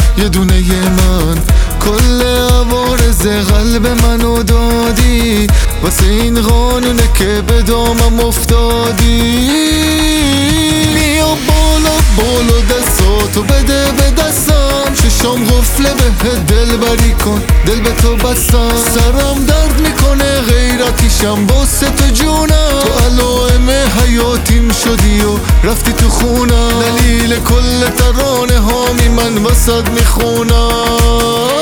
یه دونه من کل عوارض قلب منو دادی، واسه این قانونه که به دامم افتادی. بیا بالا بالا دستاتو بده به دستم، ششام غفله به دل بری کن، دل به تو بستم. سرم درد میکنه غیرتیشم واسه تو جونم، تو علائم حیاتیم شدی و رفتی تو خونم. دلیل کل ترانه هامی من واسد میخونم.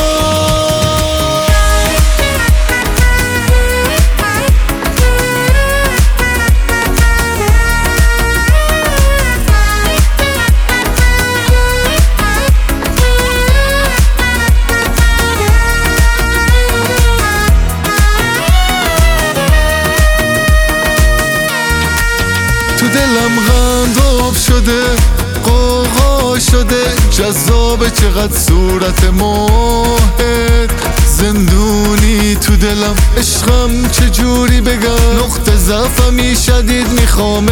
تو دلم غنداب شده، قوقا شده، جذابه چقدر صورت ماهت. زندونی تو دلم، عشقم چجوری بگم، نقطه ضعفمی شدید میخوامت.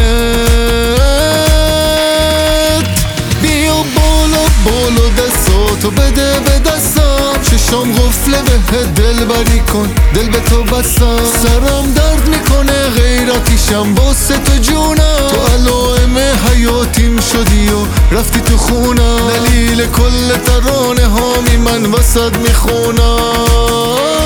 بیا بالا بالا دستاتو بده به دستم، ششام غفله به دل بری کن، دل به تو بستم. سرم درد میکنه غیرتیشم واسه تو جونم، تو علائم حیاتیم شدی و رفتی تو خونم. دلیل کل ترانه هامی من واسد میخونم.